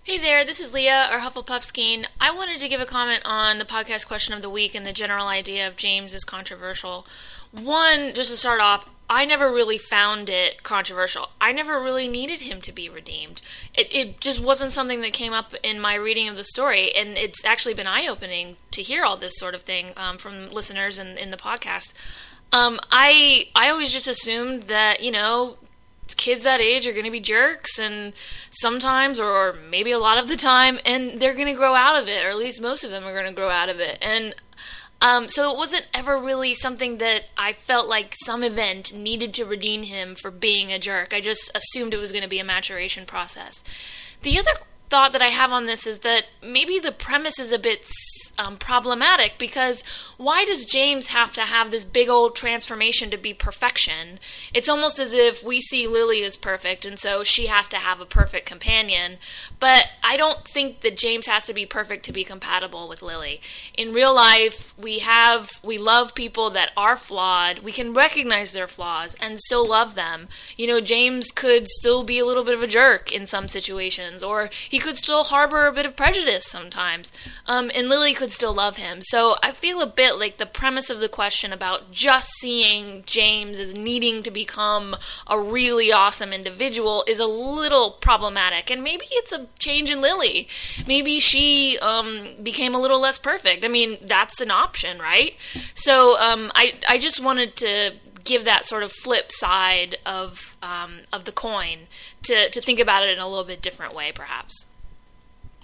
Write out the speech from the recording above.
Hey there, this is Leah, or Hufflepuffskein. I wanted to give a comment on the podcast question of the week and the general idea of James is controversial. One, just to start off, I never really found it controversial. I never really needed him to be redeemed. It just wasn't something that came up in my reading of the story, and it's actually been eye-opening to hear all this sort of thing from listeners in the podcast. I always just assumed that, kids that age are going to be jerks, and sometimes, or maybe a lot of the time, and they're going to grow out of it, or at least most of them are going to grow out of it. And so it wasn't ever really something that I felt like some event needed to redeem him for being a jerk. I just assumed it was going to be a maturation process. The other thought that I have on this is that maybe the premise is a bit problematic, because why does James have to have this big old transformation to be perfection? It's almost as if we see Lily as perfect, and so she has to have a perfect companion, but I don't think that James has to be perfect to be compatible with Lily. In real life, we love people that are flawed. We can recognize their flaws and still love them. James could still be a little bit of a jerk in some situations, or he could still harbor a bit of prejudice sometimes, and Lily could still love him. So I feel a bit like the premise of the question about just seeing James as needing to become a really awesome individual is a little problematic, and maybe it's a change in Lily. Maybe she became a little less perfect. I mean, that's an option, right? So I just wanted to give that sort of flip side of the coin to think about it in a little bit different way, perhaps.